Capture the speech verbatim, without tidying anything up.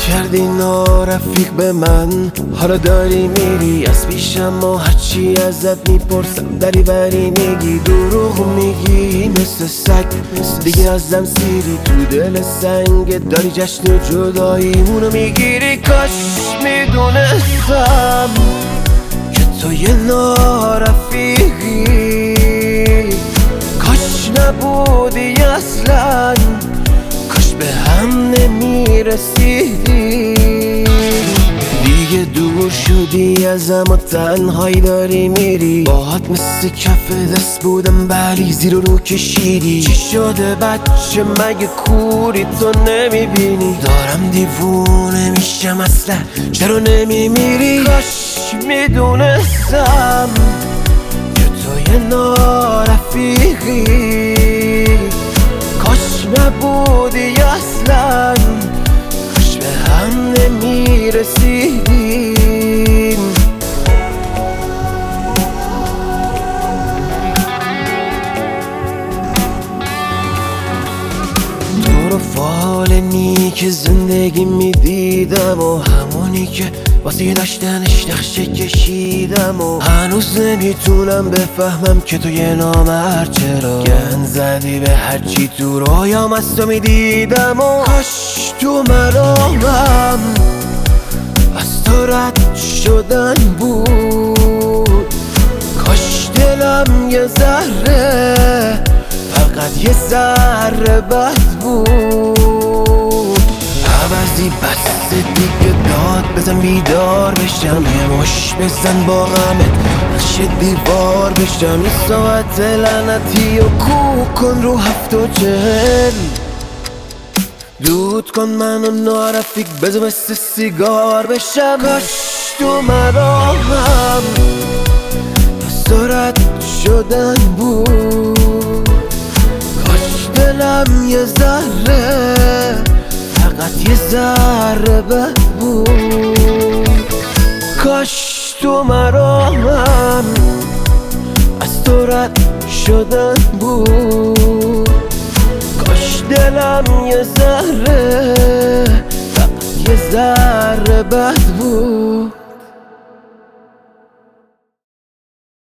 کردی نارفیق به من، حالا داری میری از پیشم و هرچی ازت میپرسم دری بری میگی، دروغ میگی مثل سگ، دیگه ازم سیری تو دل سنگ، داری جشن جداییمونو میگیری. کاش میدونستم که تو یه نارفیقی، کاش نبودی اصلا، کاش به هم نمیرسیدی. دیگه دور شدی ازم و تنهایی داری میری، باهات مثل کف دست بودم ولی زیر رو کشیدی. چی شده بچه مگه کوری تو نمیبینی؟ دارم دیوونه میشم اصلا، چرا نمیمیری؟ کاش میدونستم که تو یه نارفیقی، کاش نبودی اصلا، کاش به هم نمیرسیدیم. تو رو فال نیک زندگی میدیدم و همونی که واسه داشتنش نقشه کشیدم و هنوز نمیتونم بفهمم که تو یه نامرد چرا گن زدی به هرچی تو رویام از تو میدیدم. و کاش تو مرامم از تو رد شدن بود، کاش دلم یه ذره، فقط یه ذره بد بود. عوضی بس دیگه داد بزن بیدار بشم، یه مش بزن با غمت نقش دیوار بشم. یه ساعت لعنتی و کوک کن رو هفت و چهل، دود کن منو نارفیق بزن مثل سیگار بشم. کاش تو مرامم از تو رد شدن بود، کاش دلم یه ذره، فقط یه ذره بد بود. کاش تو مرامم از تو رد شدن بود، کاش دلم یه ذره، فقط یه ذره بد